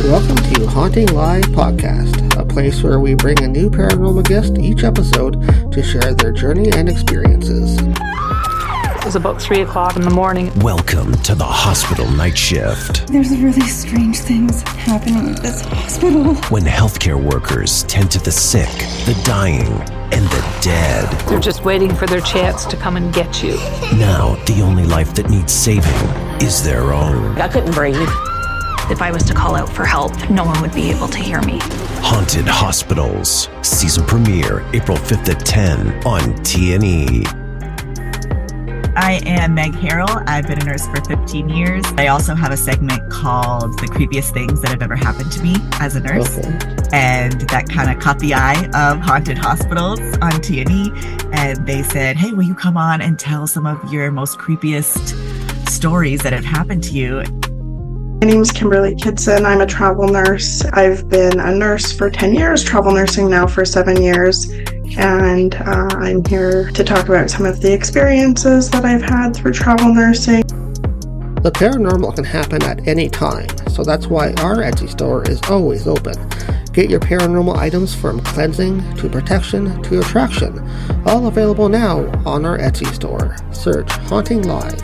Welcome to Haunting Live Podcast, a place where we bring a new paranormal guest each episode to share their journey and experiences. It was about 3 o'clock in the morning. Welcome to the hospital night shift. There's really strange things happening at this hospital. When healthcare workers tend to the sick, the dying, and the dead. They're just waiting for their chance to come and get you. Now, the only life that needs saving is their own. I couldn't breathe. If I was to call out for help, no one would be able to hear me. Haunted Hospitals. Season premiere, April 5th at 10 on TNE. I am Meg Harrell. I've been a nurse for 15 years. I also have a segment called The Creepiest Things That Have Ever Happened to Me as a nurse. Okay. And that kind of caught the eye of Haunted Hospitals on TNE. And they said, hey, will you come on and tell some of your most creepiest stories that have happened to you? My name is Kimberly Kitson. I'm a travel nurse. I've been a nurse for 10 years, travel nursing now for 7 years. And I'm here to talk about some of the experiences that I've had through travel nursing. The paranormal can happen at any time, so that's why our Etsy store is always open. Get your paranormal items from cleansing to protection to attraction, all available now on our Etsy store. Search Haunting Live.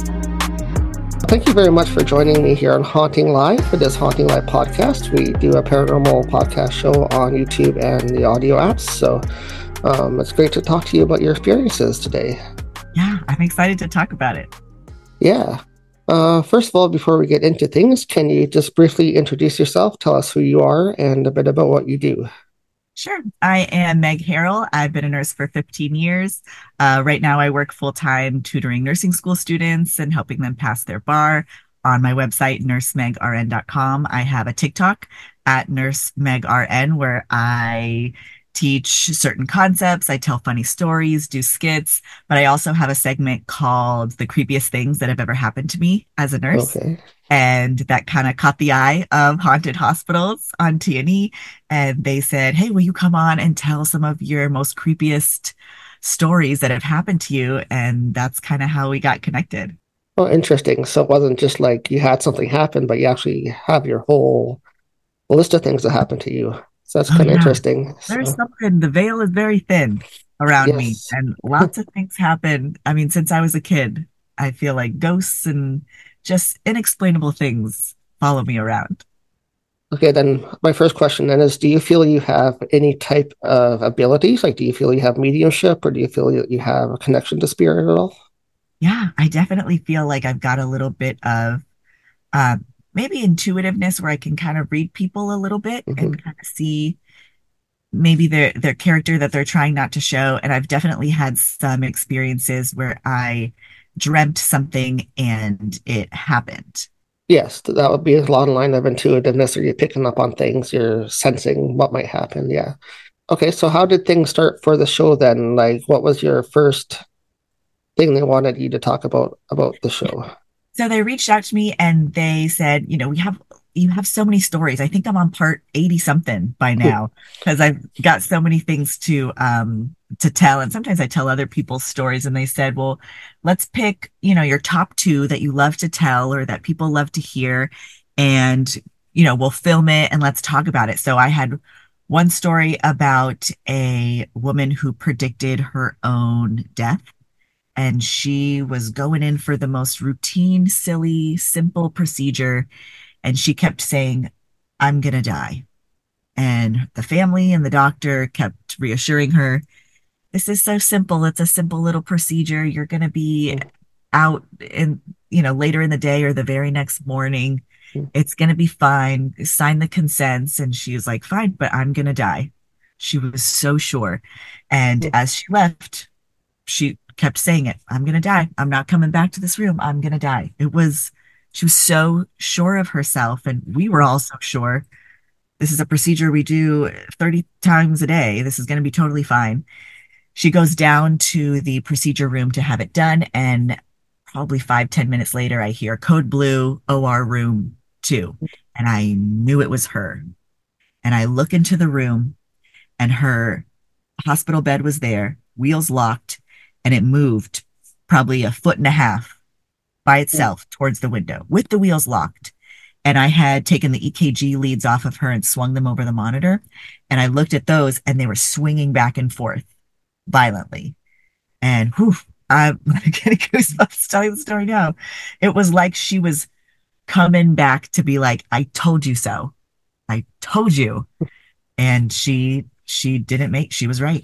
Thank you very much for joining me here on Haunting Live for this Haunting Live podcast. We do a paranormal podcast show on YouTube and the audio apps, so it's great to talk to you about your experiences today. Yeah, I'm excited to talk about it. Yeah. First of all, before we get into things, can you just briefly introduce yourself, tell us who you are, and a bit about what you do? Sure. I am Meg Harrell. I've been a nurse for 15 years. Right now, I work full-time tutoring nursing school students and helping them pass their bar. On my website, nursemegrn.com, I have a TikTok at nursemegrn where I teach certain concepts. I tell funny stories, do skits, but I also have a segment called The Creepiest Things That Have Ever Happened to Me as a nurse. Okay. And that kind of caught the eye of Haunted Hospitals on TNE. And they said, hey, will you come on and tell some of your most creepiest stories that have happened to you? And that's kind of how we got connected. Oh, interesting. So it wasn't just like you had something happen, but you actually have your whole list of things that happened to you. So that's kind of interesting. There's something, the veil is very thin around me. Yes. And lots of things happen. I mean, since I was a kid, I feel like ghosts and just inexplainable things follow me around. Okay, then my first question then is, do you feel you have any type of abilities? Like, do you feel you have mediumship, or do you feel you have a connection to spirit at all? Yeah, I definitely feel like I've got a little bit of maybe intuitiveness where I can kind of read people a little bit and kind of see maybe their character that they're trying not to show. And I've definitely had some experiences where I dreamt something and it happened. Yes, that would be a lot in line of intuitiveness, or you're picking up on things, you're sensing what might happen. Yeah. Okay, so how did things start for the show then? Like, what was your first thing they wanted you to talk about the show? So they reached out to me and they said, you know, you have so many stories. I think I'm on part 80 something by now because I've got so many things to tell. And sometimes I tell other people's stories and they said, well, let's pick, you know, your top 2 that you love to tell or that people love to hear. And, you know, we'll film it and let's talk about it. So I had one story about a woman who predicted her own death. And she was going in for the most routine, silly, simple procedure. And she kept saying, I'm going to die. And the family and the doctor kept reassuring her, this is so simple. It's a simple little procedure. You're going to be out in, you know, later in the day or the very next morning. It's going to be fine. Sign the consents. And she was like, fine, but I'm going to die. She was so sure. And as she left, she kept saying it. I'm going to die. I'm not coming back to this room. I'm going to die. She was so sure of herself. And we were all so sure. This is a procedure we do 30 times a day. This is going to be totally fine. She goes down to the procedure room to have it done. And probably 5-10 minutes later, I hear code blue, OR room 2. And I knew it was her. And I look into the room and her hospital bed was there, wheels locked, and it moved probably 1.5 feet by itself towards the window with the wheels locked. And I had taken the EKG leads off of her and swung them over the monitor. And I looked at those and they were swinging back and forth violently. And whew, I'm getting goosebumps telling the story now. It was like she was coming back to be like, I told you so. I told you. And she she was right.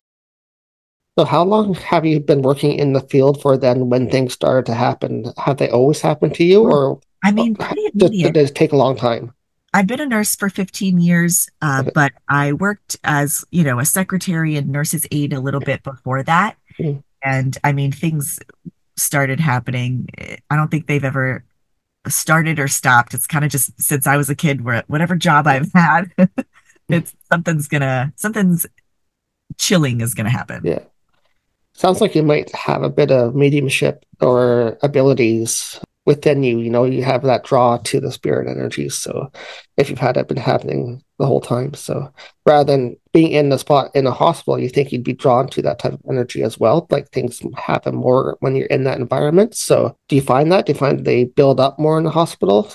So how long have you been working in the field for then when things started to happen? Have they always happened to you, or I mean, pretty did immediate. it take a long time? I've been a nurse for 15 years, Okay. but I worked as, you know, a secretary and nurse's aide a little bit before that. Mm. And I mean, things started happening. I don't think they've ever started or stopped. It's kind of just since I was a kid, where whatever job I've had, it's something's chilling is gonna happen. Yeah. Sounds like you might have a bit of mediumship or abilities within you. You know, you have that draw to the spirit energy. So if you've had it been happening the whole time. So rather than being in the spot in a hospital, you think you'd be drawn to that type of energy as well. Like things happen more when you're in that environment. So do you find that? Do you find they build up more in the hospital?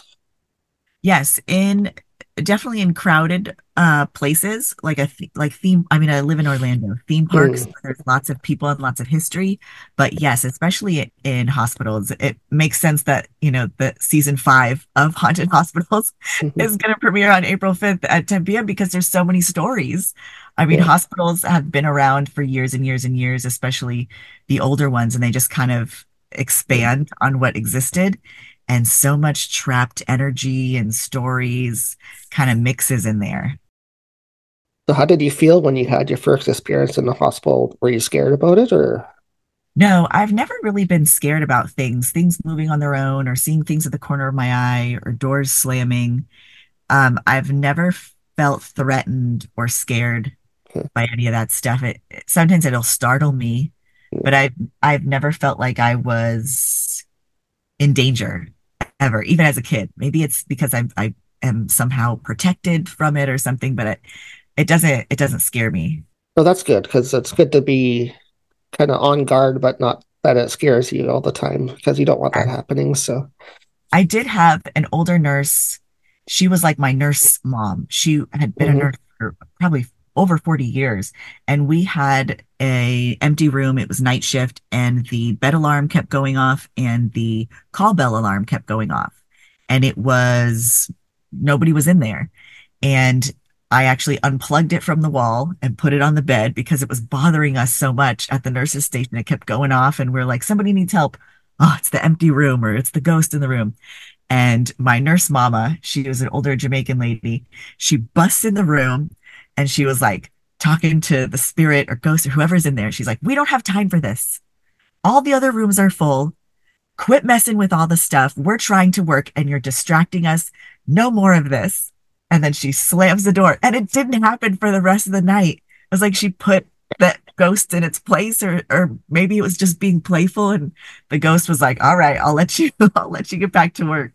Yes, in definitely in crowded places like like theme. I mean, I live in Orlando. Theme parks, Mm. there's lots of people and lots of history. But yes, especially in hospitals, it makes sense that, you know, the season 5 of Haunted Hospitals Mhm. is going to premiere on April 5th at 10 p.m. because there's so many stories. I mean, Yeah. hospitals have been around for years and years and years, especially the older ones, and they just kind of expand on what existed. And so much trapped energy and stories kind of mixes in there. So how did you feel when you had your first experience in the hospital? Were you scared about it or? No, I've never really been scared about things moving on their own or seeing things at the corner of my eye or doors slamming. I've never felt threatened or scared by any of that stuff. Sometimes it'll startle me, but I've never felt like I was in danger ever, even as a kid. Maybe it's because I am somehow protected from it or something, but it doesn't scare me. Well, that's good because it's good to be kind of on guard, but not that it scares you all the time because you don't want that happening. So, I did have an older nurse. She was like my nurse mom. She had been a mhm. nurse for probably over 40 years. And we had a empty room. It was night shift and the bed alarm kept going off and the call bell alarm kept going off. And it was nobody was in there. And I actually unplugged it from the wall and put it on the bed because it was bothering us so much at the nurse's station. It kept going off and we're like, somebody needs help. Oh, it's the empty room or it's the ghost in the room. And my nurse mama, she was an older Jamaican lady. She busts in the room and she was like talking to the spirit or ghost or whoever's in there. She's like, we don't have time for this. All the other rooms are full. Quit messing with all the stuff. We're trying to work and you're distracting us. No more of this. And then she slams the door and it didn't happen for the rest of the night. It was like she put that ghost in its place or maybe it was just being playful and the ghost was like, all right, I'll let you get back to work.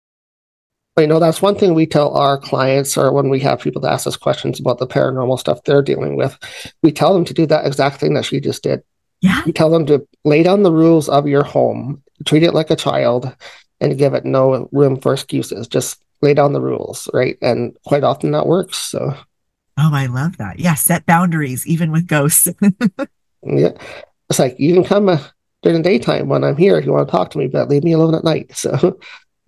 But, you know, that's one thing we tell our clients, or when we have people to ask us questions about the paranormal stuff they're dealing with, we tell them to do that exact thing that she just did. Yeah. We tell them to lay down the rules of your home, treat it like a child, and give it no room for excuses. Just lay down the rules, right? And quite often that works. So, Oh, I love that. Yeah. Set boundaries, even with ghosts. yeah, it's like you can come during the daytime when I'm here if you want to talk to me, but leave me alone at night. So,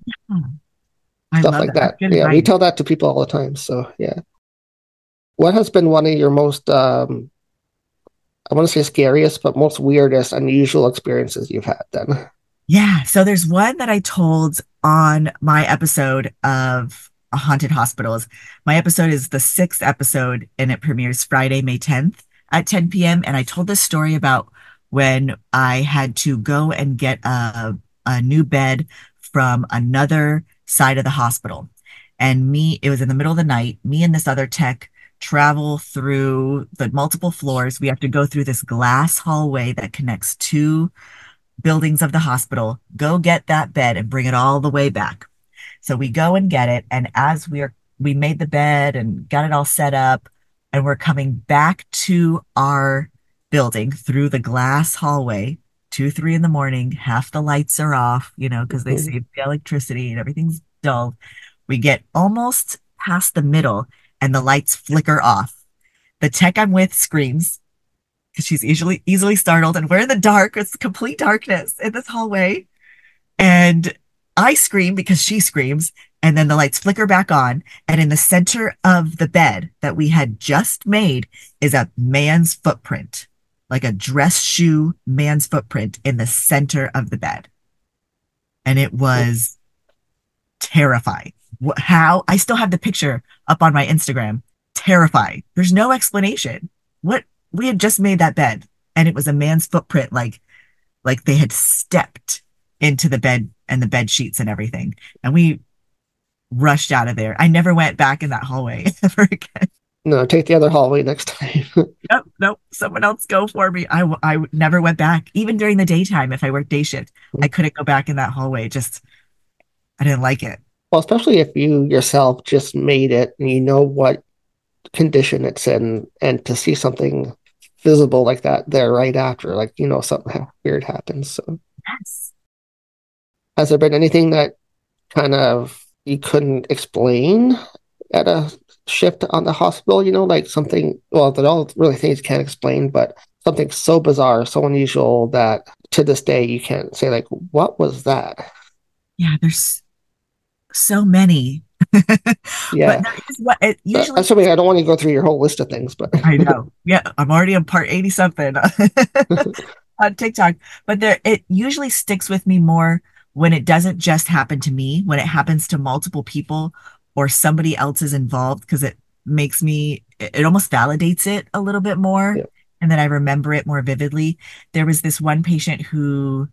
I stuff love like that. That's that. good Yeah, we advice. tell that to people all the time. So, yeah. What has been one of your most, I want to say scariest, but most weirdest, unusual experiences you've had then? Yeah. So there's one that I told on my episode of Haunted Hospitals. My episode is the 6th episode and it premieres Friday, May 10th at 10 p.m. And I told this story about when I had to go and get a new bed from another side of the hospital. And it was in the middle of the night, me and this other tech travel through the multiple floors. We have to go through this glass hallway that connects two buildings of the hospital, go get that bed and bring it all the way back. So we go and get it. And as we made the bed and got it all set up, and we're coming back to our building through the glass hallway, 2, 3 in the morning, half the lights are off, you know, because they Mhm. saved the electricity and everything's dull. We get almost past the middle and the lights flicker off. The tech I'm with screams because she's easily startled, and we're in the dark. It's complete darkness in this hallway. And I scream because she screams, and then the lights flicker back on. And in the center of the bed that we had just made is a man's footprint, like a dress shoe man's footprint in the center of the bed. And it was terrifying. How? I still have the picture up on my Instagram. Terrifying. There's no explanation. What? We had just made that bed, and it was a man's footprint, like they had stepped into the bed and the bed sheets and everything. And we rushed out of there. I never went back in that hallway ever again. No, take the other hallway next time. Nope. Someone else go for me. I never went back. Even during the daytime, if I worked day shift, I couldn't go back in that hallway. Just, I didn't like it. Well, especially if you yourself just made it and you know what condition it's in, and to see something visible like that there right after, like, you know, something weird happens. So, yes. Has there been anything that kind of you couldn't explain at a shift on the hospital? You know, like something, well, they're all really things you can't explain, but something so bizarre, so unusual that to this day you can't say, like, what was that? Yeah, there's so many. Yeah. But usually, I don't want to go through your whole list of things, but I know. Yeah, I'm already on part 80 something on TikTok. But it usually sticks with me more when it doesn't just happen to me, when it happens to multiple people or somebody else is involved, because it almost validates it a little bit more. Yeah. And then I remember it more vividly. There was this one patient who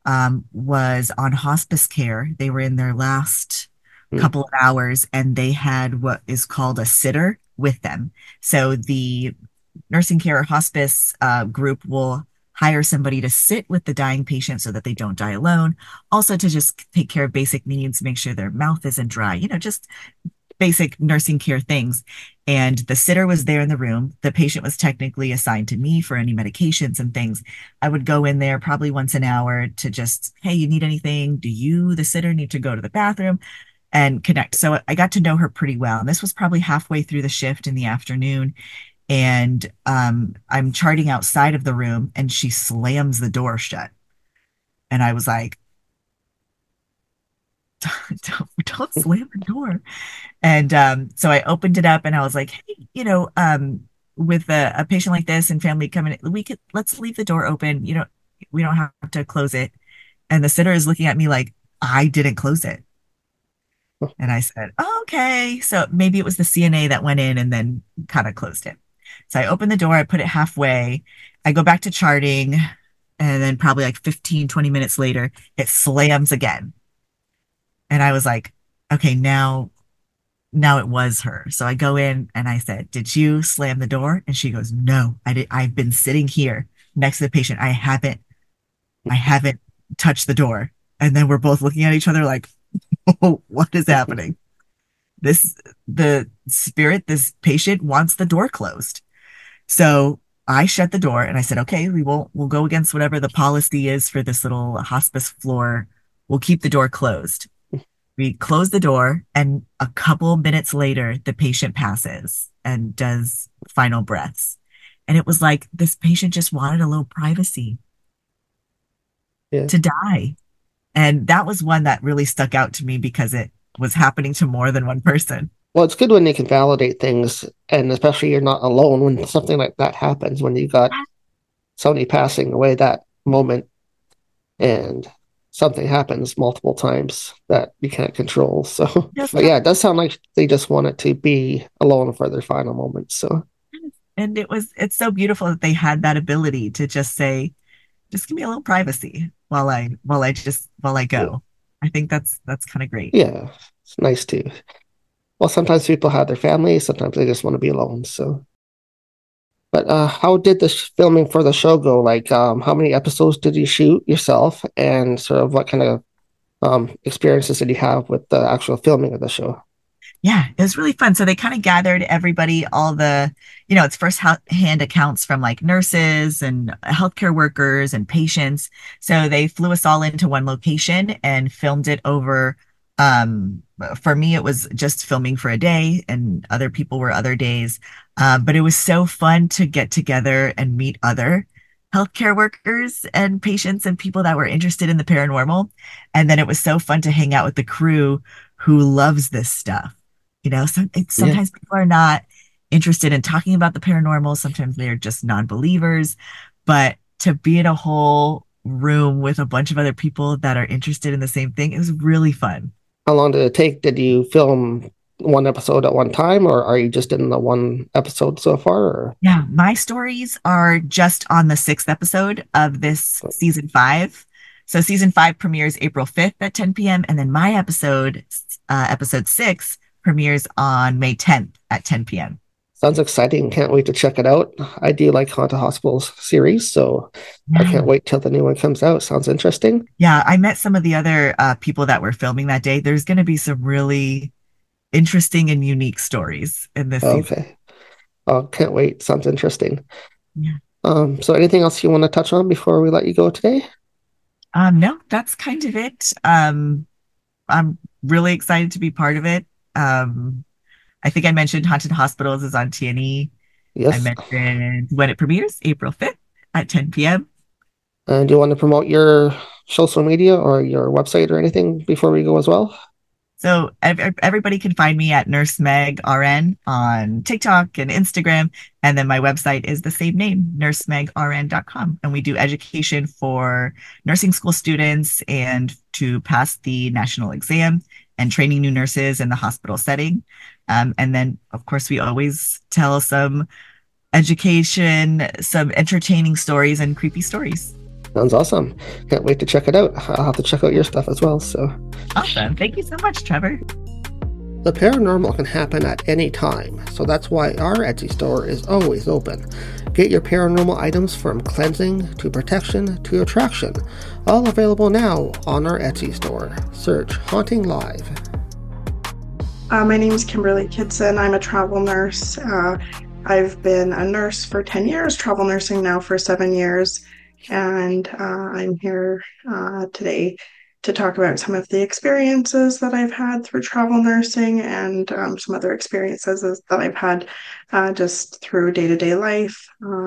was on hospice care. They were in their last couple of hours, and they had what is called a sitter with them. So the nursing care or hospice group will hire somebody to sit with the dying patient so that they don't die alone. Also to just take care of basic needs, make sure their mouth isn't dry, you know, just basic nursing care things. And the sitter was there in the room. The patient was technically assigned to me for any medications and things. I would go in there probably once an hour to just, hey, you need anything? Do you, the sitter, need to go to the bathroom? And connect. So I got to know her pretty well. And this was probably halfway through the shift in the afternoon. And I'm charting outside of the room, and she slams the door shut. And I was like, don't slam the door. And so I opened it up, and I was like, hey, you know, with a patient like this and family coming, let's leave the door open. You know, we don't have to close it. And the sitter is looking at me like, I didn't close it. And I said, oh, okay. So maybe it was the CNA that went in and then kind of closed it. So I opened the door, I put it halfway, I go back to charting, and then probably like 15, 20 minutes later, it slams again. And I was like, okay, now it was her. So I go in and I said, did you slam the door? And she goes, no, I did. I've been sitting here next to the patient. I haven't touched the door. And then we're both looking at each other like, oh, what is happening? The this patient wants the door closed. So I shut the door and I said, okay, we'll go against whatever the policy is for this little hospice floor. We'll keep the door closed. We close the door, and a couple minutes later, the patient passes and does final breaths. And it was like this patient just wanted a little privacy to die. And that was one that really stuck out to me because it was happening to more than one person. Well, it's good when they can validate things, and especially you're not alone when something like that happens, when you got somebody passing away that moment and something happens multiple times that you can't control. So, but yeah, it does sound like they just want it to be alone for their final moments. So, and it's so beautiful that they had that ability to just say, just give me a little privacy while I go. Yeah. I think that's kind of great. Yeah, it's nice too. Well, sometimes people have their families, sometimes they just want to be alone. So, but how did the filming for the show go? Like, how many episodes did you shoot yourself, and sort of what kind of experiences did you have with the actual filming of the show? Yeah, it was really fun. So they kind of gathered everybody, all the, it's first-hand accounts from like nurses and healthcare workers and patients. So they flew us all into one location and filmed it over For me, it was just filming for a day, and other people were other days. But it was so fun to get together and meet other healthcare workers and patients and people that were interested in the paranormal. And then it was so fun to hang out with the crew who loves this stuff. Sometimes people are not interested in talking about the paranormal. Sometimes they're just non-believers. But to be in a whole room with a bunch of other people that are interested in the same thing, it was really fun. How long did it take? Did you film one episode at one time, or are you just in the one episode so far? Or? Yeah, my stories are just on the 6th episode of this season 5. So season 5 premieres April 5th at 10 p.m. And then my episode 6, premieres on May 10th at 10 p.m. Sounds exciting. Can't wait to check it out. I do like Haunted Hospitals series, so I can't wait till the new one comes out. Sounds interesting. Yeah, I met some of the other people that were filming that day. There's going to be some really interesting and unique stories in this season. Okay. Oh, can't wait. Sounds interesting. Yeah. So anything else you want to touch on before we let you go today? No, that's kind of it. I'm really excited to be part of it. I think I mentioned Haunted Hospitals is on TNE. Yes. I mentioned when it premieres, April 5th at 10 p.m. And do you want to promote your social media or your website or anything before we go as well? So everybody can find me at Nurse Meg RN on TikTok and Instagram. And then my website is the same name, nursemegrn.com. And we do education for nursing school students and to pass the national exam and training new nurses in the hospital setting. And then, of course, we always tell some education, some entertaining stories and creepy stories. Sounds awesome. Can't wait to check it out. I'll have to check out your stuff as well. So awesome. Thank you so much, Trevor. The paranormal can happen at any time, so that's why our Etsy store is always open. Get your paranormal items from cleansing to protection to attraction, all available now on our Etsy store. Search Haunting Live. My name is Kimberly Kidson. I'm a travel nurse. I've been a nurse for 10 years, travel nursing now for 7 years, and I'm here today to talk about some of the experiences that I've had through travel nursing and some other experiences that I've had just through day-to-day life.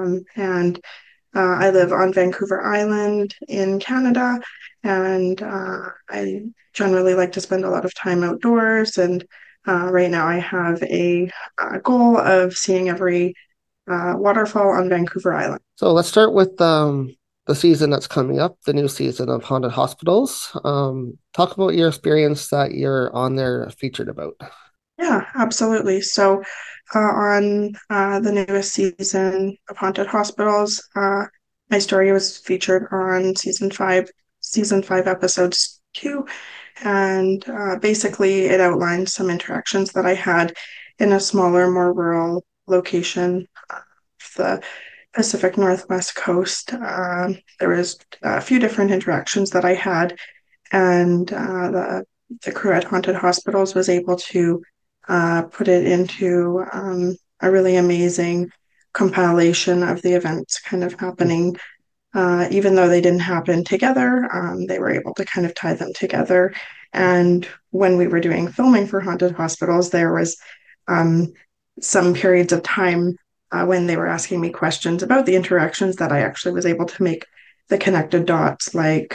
I live on Vancouver Island in Canada, and I generally like to spend a lot of time outdoors. And right now I have a goal of seeing every waterfall on Vancouver Island. So let's start with the season that's coming up, the new season of Haunted Hospitals. Talk about your experience that you're on there featured about. Yeah, absolutely. So on the newest season of Haunted Hospitals, my story was featured on season 5, episodes 2. And basically it outlined some interactions that I had in a smaller, more rural location of the Pacific Northwest coast. There was a few different interactions that I had, and the crew at Haunted Hospitals was able to put it into a really amazing compilation of the events kind of happening. Even though they didn't happen together, they were able to kind of tie them together. And when we were doing filming for Haunted Hospitals, there was some periods of time when they were asking me questions about the interactions that I actually was able to make the connected dots, like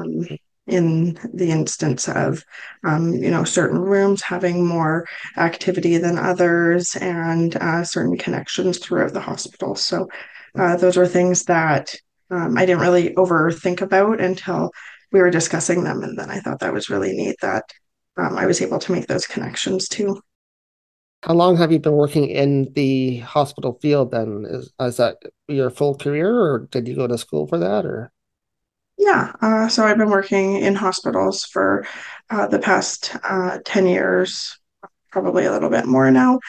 in the instance of, certain rooms having more activity than others and certain connections throughout the hospital. So those were things that I didn't really overthink about until we were discussing them. And then I thought that was really neat that I was able to make those connections too. How long have you been working in the hospital field then? Is that your full career, or did you go to school for that? Or Yeah, so I've been working in hospitals for the past 10 years, probably a little bit more now.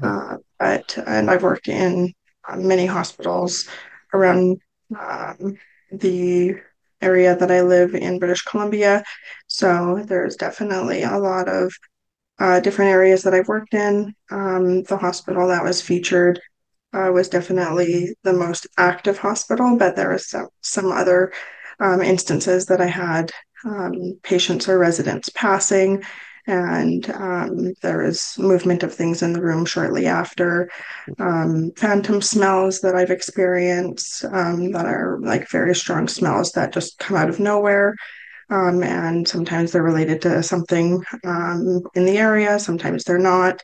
And I've worked in many hospitals around the area that I live in, British Columbia. So there's definitely a lot of different areas that I've worked in. The hospital that was featured was definitely the most active hospital, but there was some other instances that I had patients or residents passing, and there is movement of things in the room shortly after. Phantom smells that I've experienced that are like very strong smells that just come out of nowhere. And sometimes they're related to something in the area, sometimes they're not.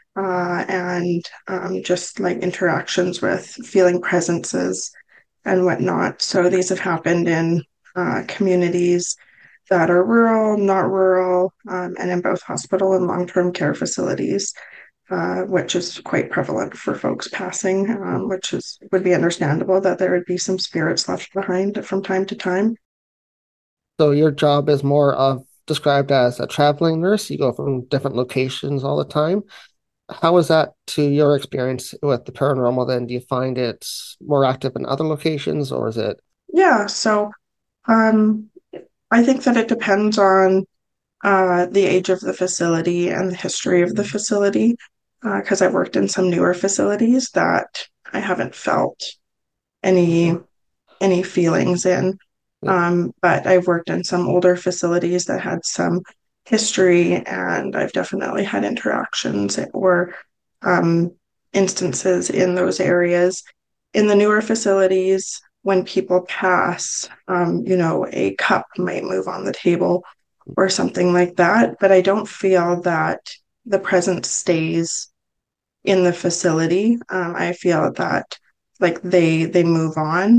And just like interactions with feeling presences and whatnot. So these have happened in communities that are rural, not rural, and in both hospital and long-term care facilities, which is quite prevalent for folks passing, which would be understandable that there would be some spirits left behind from time to time. So your job is more of described as a traveling nurse. You go from different locations all the time. How is that to your experience with the paranormal then? Do you find it's more active in other locations or is it? Yeah, so um, I think that it depends on the age of the facility and the history of the facility, because I've worked in some newer facilities that I haven't felt any any feelings in. Yeah. But I've worked in some older facilities that had some history, and I've definitely had interactions or um, instances in those areas. In the newer facilities, when people pass, a cup might move on the table or something like that, but I don't feel that the presence stays in the facility. I feel that like they move on.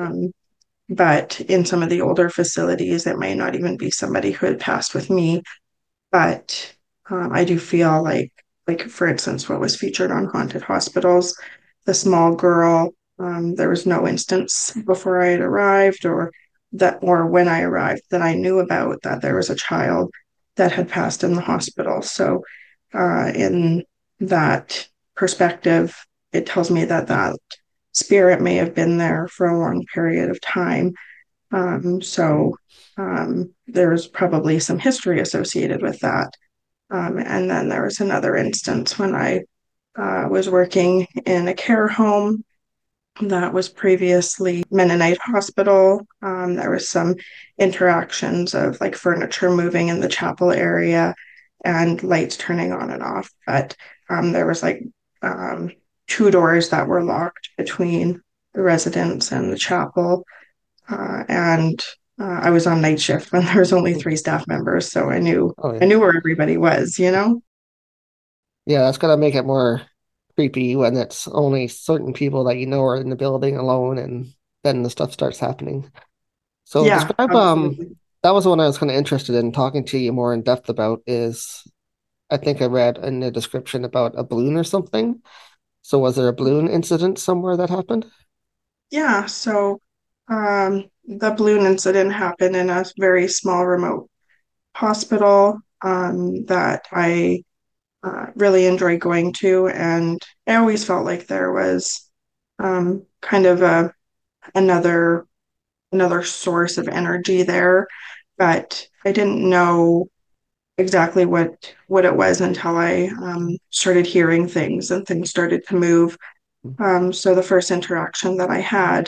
But in some of the older facilities, it may not even be somebody who had passed with me. But I do feel like for instance, what was featured on Haunted Hospitals, the small girl. There was no instance before I had arrived, or when I arrived, that I knew about that there was a child that had passed in the hospital. So, in that perspective, it tells me that that spirit may have been there for a long period of time. So there's probably some history associated with that. And then there was another instance when I was working in a care home that was previously Mennonite Hospital. There was some interactions of like furniture moving in the chapel area and lights turning on and off. But there was like um, two doors that were locked between the residence and the chapel. And I was on night shift when there was only three staff members, so I knew Oh I yeah. knew where everybody was. Yeah, that's gonna make it more creepy when it's only certain people that you know are in the building alone and then the stuff starts happening. So Yeah, describe absolutely. that was one I was kind of interested in talking to you more in depth about is I think I read in the description about a balloon or something. So was there a balloon incident somewhere that happened? Yeah, so the balloon incident happened in a very small remote hospital that I really enjoyed going to, and I always felt like there was kind of another another source of energy there, but I didn't know exactly what it was until I started hearing things and things started to move. So the first interaction that I had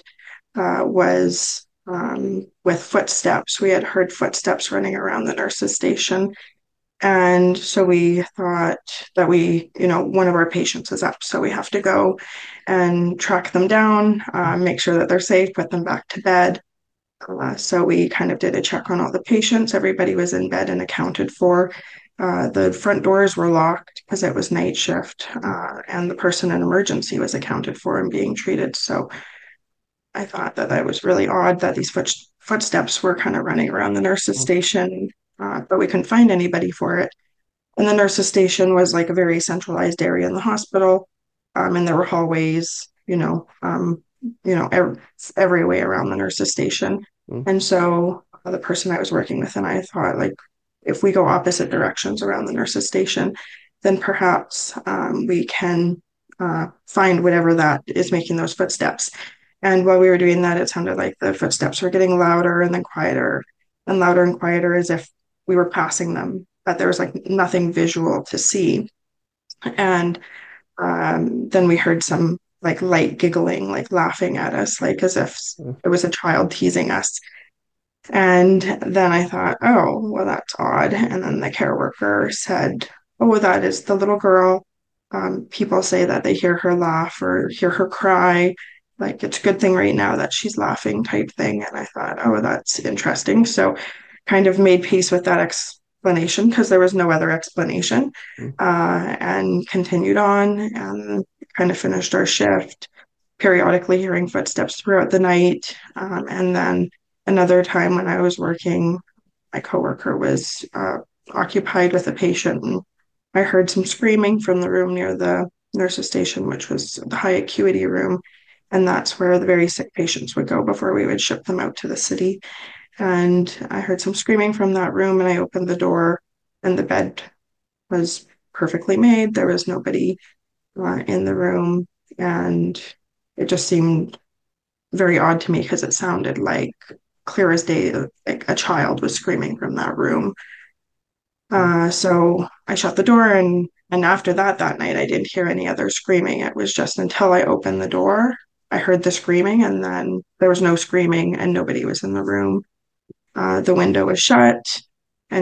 was with footsteps. We had heard footsteps running around the nurses' station. And so we thought that one of our patients is up. So we have to go and track them down, make sure that they're safe, put them back to bed. So we kind of did a check on all the patients. Everybody was in bed and accounted for. The front doors were locked because it was night shift, and the person in emergency was accounted for and being treated. So I thought that that was really odd that these footsteps were kind of running around the nurse's station, but we couldn't find anybody for it. And the nurse's station was like a very centralized area in the hospital, and there were hallways, every way around the nurse's station. Mm. And so the person I was working with and I thought, like, if we go opposite directions around the nurse's station, then perhaps we can find whatever that is making those footsteps. And while we were doing that, it sounded like the footsteps were getting louder and then quieter and louder and quieter as if we were passing them, but there was like nothing visual to see. And then we heard some like light giggling, like laughing at us, like as if Mm. it was a child teasing us. And then I thought, oh, well, that's odd. And then the care worker said, oh, that is the little girl. People say that they hear her laugh or hear her cry. Like, it's a good thing right now that she's laughing type thing. And I thought, oh, that's interesting. So kind of made peace with that explanation because there was no other explanation, and continued on and kind of finished our shift, periodically hearing footsteps throughout the night. And then another time when I was working, my coworker was occupied with a patient, and I heard some screaming from the room near the nurse's station, which was the high acuity room. And that's where the very sick patients would go before we would ship them out to the city. And I heard some screaming from that room, and I opened the door, and the bed was perfectly made. There was nobody in the room, and it just seemed very odd to me because it sounded like clear as day, like a child was screaming from that room. So I shut the door, and after that night, I didn't hear any other screaming. It was just until I opened the door, I heard the screaming, and then there was no screaming, and nobody was in the room. The window was shut, and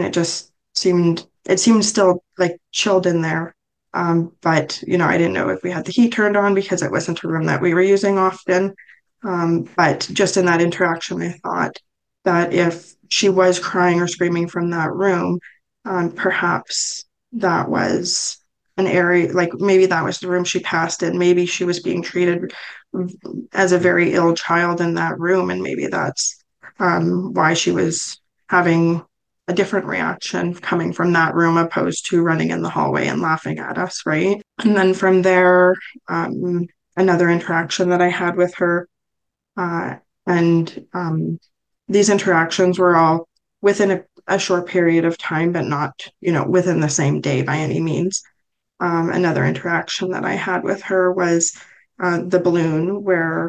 it seemed still like chilled in there. But I didn't know if we had the heat turned on because it wasn't a room that we were using often. But just in that interaction, I thought that if she was crying or screaming from that room, perhaps that was an area, like maybe that was the room she passed in. Maybe she was being treated as a very ill child in that room, and maybe that's why she was having a different reaction coming from that room opposed to running in the hallway and laughing at us, right? And then from there, another interaction that I had with her, and these interactions were all within a short period of time, but not, within the same day by any means. Another interaction that I had with her was the balloon, where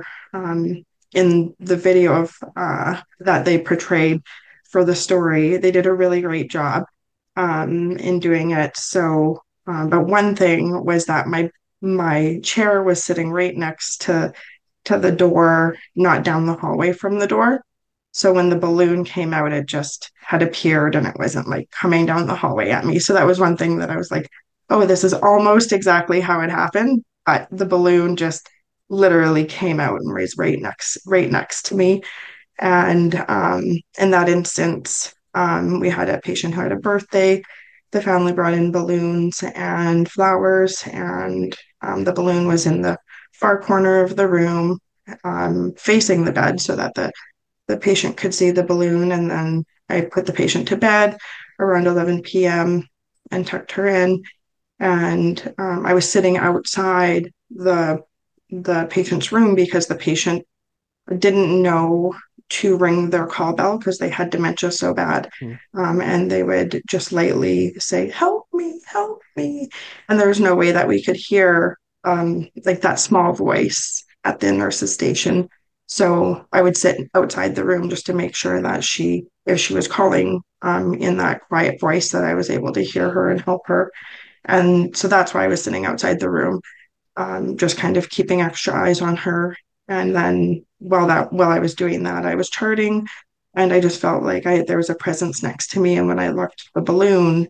in the video of that they portrayed for the story, they did a really great job in doing it. So, but one thing was that my chair was sitting right next to the door, not down the hallway from the door. So when the balloon came out, it just had appeared, and it wasn't like coming down the hallway at me. So that was one thing that I was like, oh, this is almost exactly how it happened. But the balloon just literally came out and was right next to me. And in that instance, we had a patient who had a birthday. The family brought in balloons and flowers, and the balloon was in the far corner of the room, facing the bed so that the patient could see the balloon. And then I put the patient to bed around 11 p.m. and tucked her in. And I was sitting outside the patient's room because the patient didn't know to ring their call bell because they had dementia so bad. And they would just lightly say, help me, help me. And there was no way that we could hear like that small voice at the nurse's station. So I would sit outside the room just to make sure that if she was calling in that quiet voice, that I was able to hear her and help her. And so that's why I was sitting outside the room, just kind of keeping extra eyes on her. And then while I was doing that, I was charting, and I just felt like there was a presence next to me. And when I looked, the balloon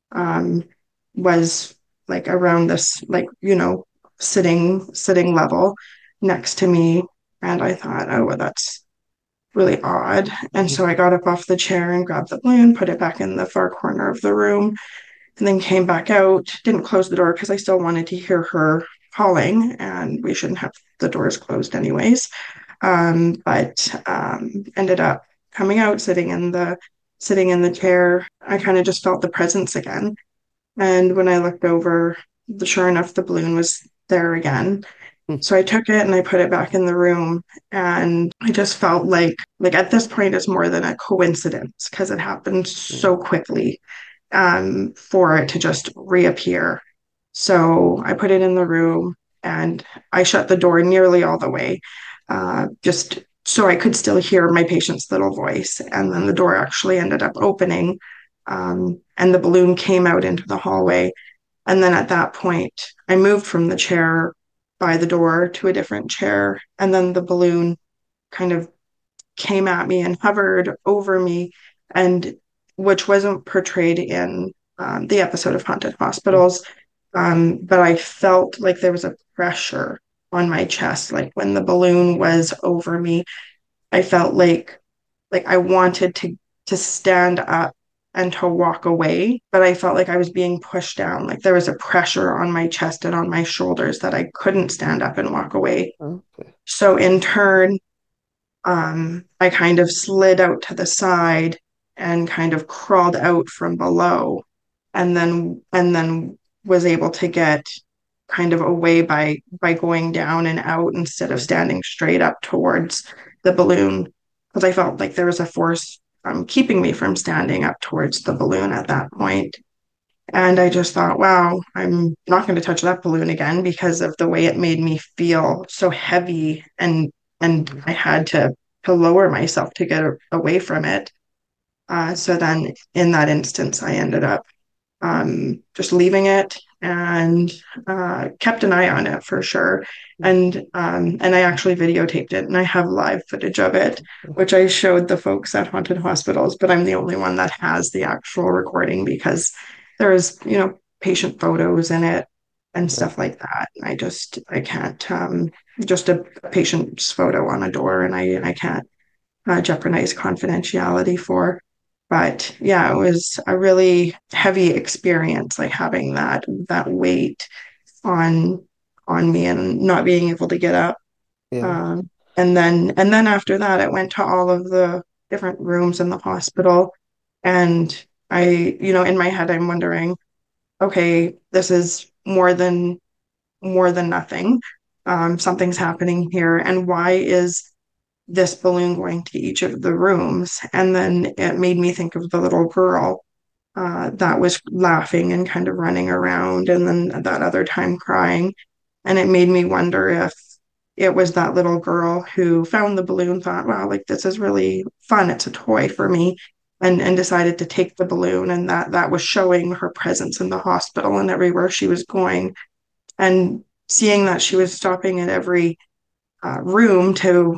was like around this, like, sitting level next to me. And I thought, oh, well, that's really odd. And so I got up off the chair and grabbed the balloon, put it back in the far corner of the room, and then came back out, didn't close the door because I still wanted to hear her calling, and we shouldn't have the doors closed anyways. But ended up coming out, sitting in the chair. I kind of just felt the presence again. And when I looked over, sure enough, the balloon was there again. So I took it and I put it back in the room, and I just felt like at this point it's more than a coincidence because it happened so quickly for it to just reappear. So I put it in the room and I shut the door nearly all the way, just so I could still hear my patient's little voice. And then the door actually ended up opening, and the balloon came out into the hallway. And then at that point, I moved from the chair by the door to a different chair. And then the balloon kind of came at me and hovered over me, and which wasn't portrayed in the episode of Haunted Hospitals. But I felt like there was a pressure on my chest. Like when the balloon was over me, I felt like I wanted to stand up and to walk away, but I felt like I was being pushed down. Like there was a pressure on my chest and on my shoulders that I couldn't stand up and walk away. Okay. So in turn, I kind of slid out to the side and kind of crawled out from below, and then was able to get kind of away by going down and out instead of standing straight up towards the balloon, because I felt like there was a force keeping me from standing up towards the balloon at that point. And I just thought, wow, I'm not going to touch that balloon again because of the way it made me feel so heavy, and I had to lower myself to get away from it. So then in that instance, I ended up just leaving it and kept an eye on it for sure. And I actually videotaped it, and I have live footage of it, which I showed the folks at Haunted Hospitals, but I'm the only one that has the actual recording because there's, patient photos in it and stuff like that. I can't, just a patient's photo on a door, and I can't jeopardize confidentiality for. But yeah, it was a really heavy experience, like having that weight on me and not being able to get up. Yeah. And then after that, I went to all of the different rooms in the hospital, and in my head, I'm wondering, okay, this is more than nothing. Something's happening here, and why is this balloon going to each of the rooms? And then it made me think of the little girl that was laughing and kind of running around, and then that other time crying. And it made me wonder if it was that little girl who found the balloon, thought, wow, like this is really fun. It's a toy for me. And decided to take the balloon, and that was showing her presence in the hospital and everywhere she was going. And seeing that she was stopping at every room to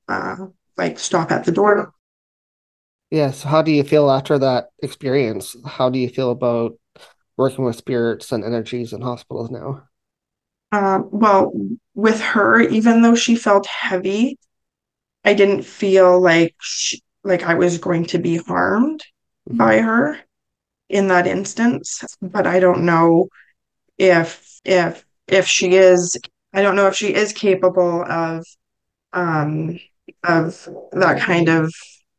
stop at the door. Yeah. So how do you feel after that experience? How do you feel about working with spirits and energies in hospitals now? Well, with her, even though she felt heavy, I didn't feel like I was going to be harmed by her in that instance. But I don't know if she is. I don't know if she is capable um of that kind of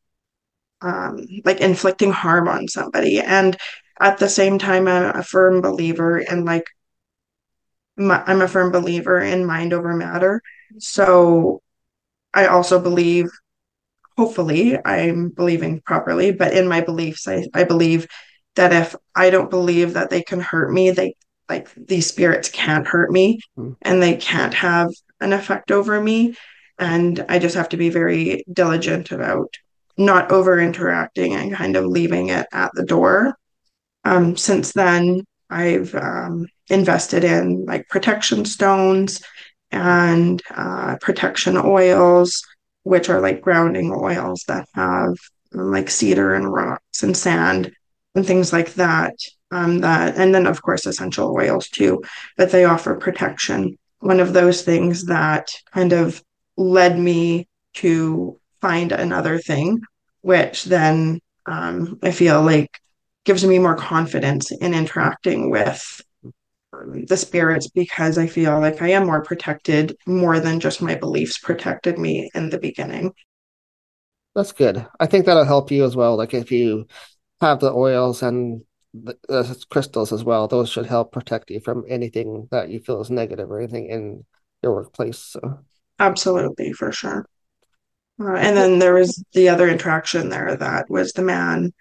like inflicting harm on somebody. And at the same time, I'm a firm believer in I'm a firm believer in mind over matter. So I also believe, hopefully I'm believing properly, but in my beliefs, I believe that if I don't believe that they can hurt me, these spirits can't hurt me, and they can't have an effect over me. And I just have to be very diligent about not over interacting and kind of leaving it at the door. Since then, I've invested in like protection stones and protection oils, which are like grounding oils that have like cedar and rocks and sand and things like that. And then of course essential oils too, but they offer protection. One of those things that kind of led me to find another thing, which then I feel like gives me more confidence in interacting with the spirits, because I feel like I am more protected, more than just my beliefs protected me in the beginning. That's good. I think that'll help you as well. Like if you have the oils and the crystals as well, those should help protect you from anything that you feel is negative or anything in your workplace. So Absolutely, for sure. And then there was the other interaction there that was the man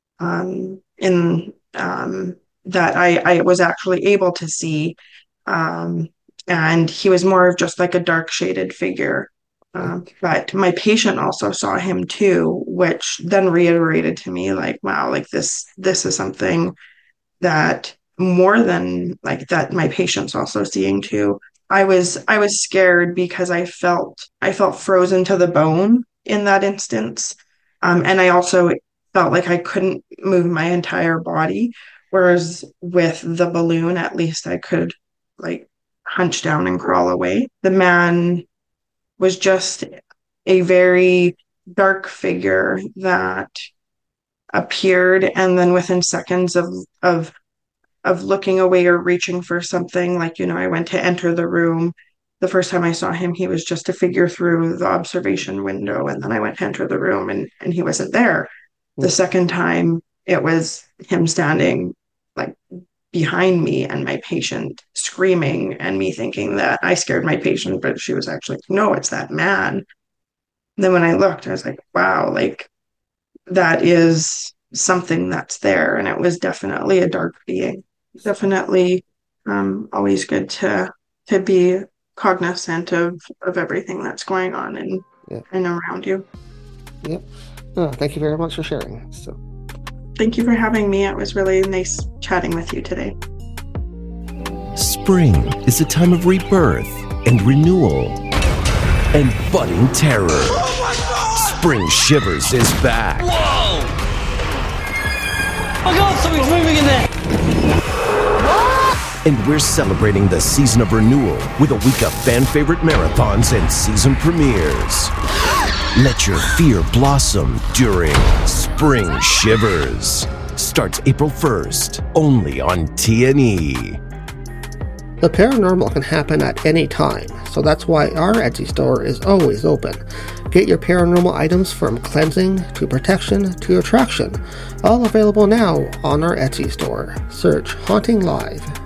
in that I was actually able to see. And he was more of just like a dark shaded figure. But my patient also saw him too, which then reiterated to me like, wow, like this is something that more than like that my patient's also seeing too. I was scared because I felt frozen to the bone in that instance. And I also felt like I couldn't move my entire body, whereas with the balloon, at least I could like hunch down and crawl away. The man was just a very dark figure that appeared, and then within seconds of looking away or reaching for something, like, I went to enter the room. The first time I saw him, he was just a figure through the observation window, and then I went to enter the room and he wasn't there. The second time, it was him standing like behind me and my patient screaming, and me thinking that I scared my patient, but she was actually, no, it's that man. And then when I looked, I was like, wow, like that is something that's there. And it was definitely a dark being. Definitely always good to be cognizant of everything that's going on and around you. Yep. Oh, thank you very much for sharing. So, thank you for having me. It was really nice chatting with you today. Spring is a time of rebirth and renewal and budding terror. Oh, Spring Shivers is back. Whoa! Oh my God, something's moving in there. And we're celebrating the season of renewal with a week of fan-favorite marathons and season premieres. Let your fear blossom during Spring Shivers. Starts April 1st, only on TNE. The paranormal can happen at any time, so that's why our Etsy store is always open. Get your paranormal items from cleansing to protection to attraction, all available now on our Etsy store. Search Haunting Live.